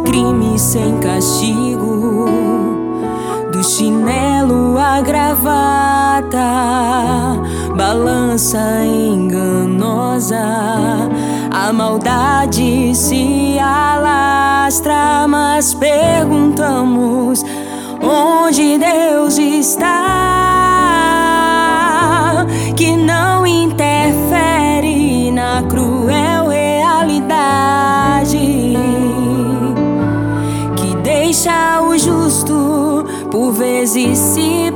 crime sem castigo, do chinelo à gravata, balança enganosa, a maldade se alastra, mas perguntamos onde Deus está, que não interfere na cruel realidade, que deixa o justo por vezes se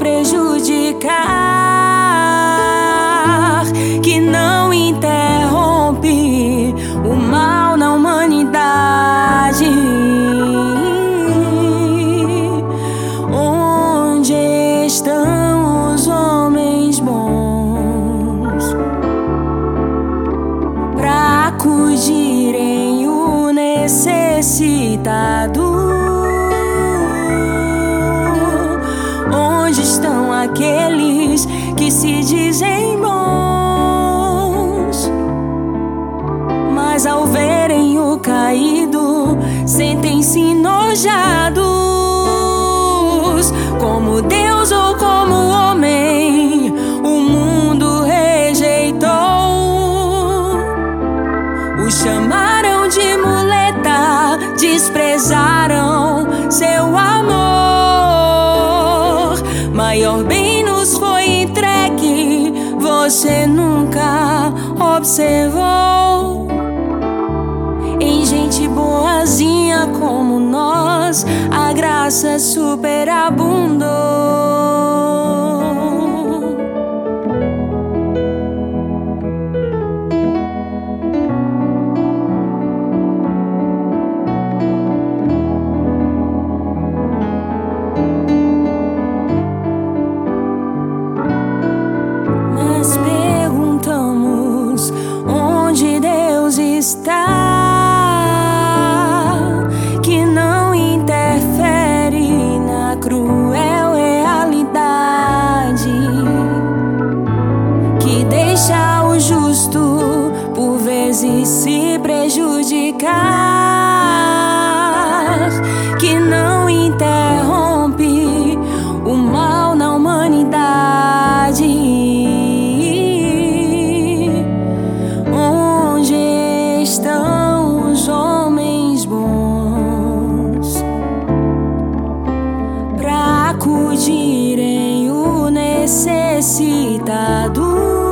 prejudicar, que não interrompe o mal na humanidade. Onde estão os homens bons pra acudirem o necessitado? Onde estão aqueles que se dizem bons, mas ao verem o caído sentem-se enojados? Como Deus ou como homem, o mundo rejeitou. O chamaram de muleta, desprezaram seu amor. Maior bem nos foi entregue, você nunca observou. Em gente boazinha como nós, a graça superabundou. Mas perguntamos onde Deus está, que não interfere na cruel realidade, que deixa o justo por vezes se prejudicar, que não interrompe o mal na humanidade. Onde estão os homens bons pra acudirem o necessitado?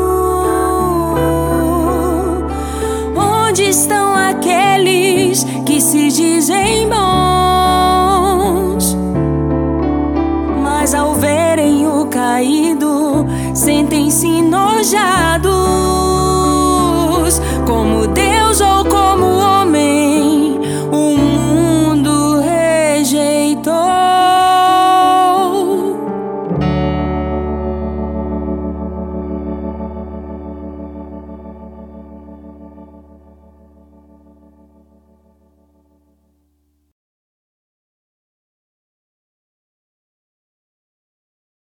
Onde estão aqueles que se dizem bons, mas ao verem o caído sentem-se enojados? Como Deus ou como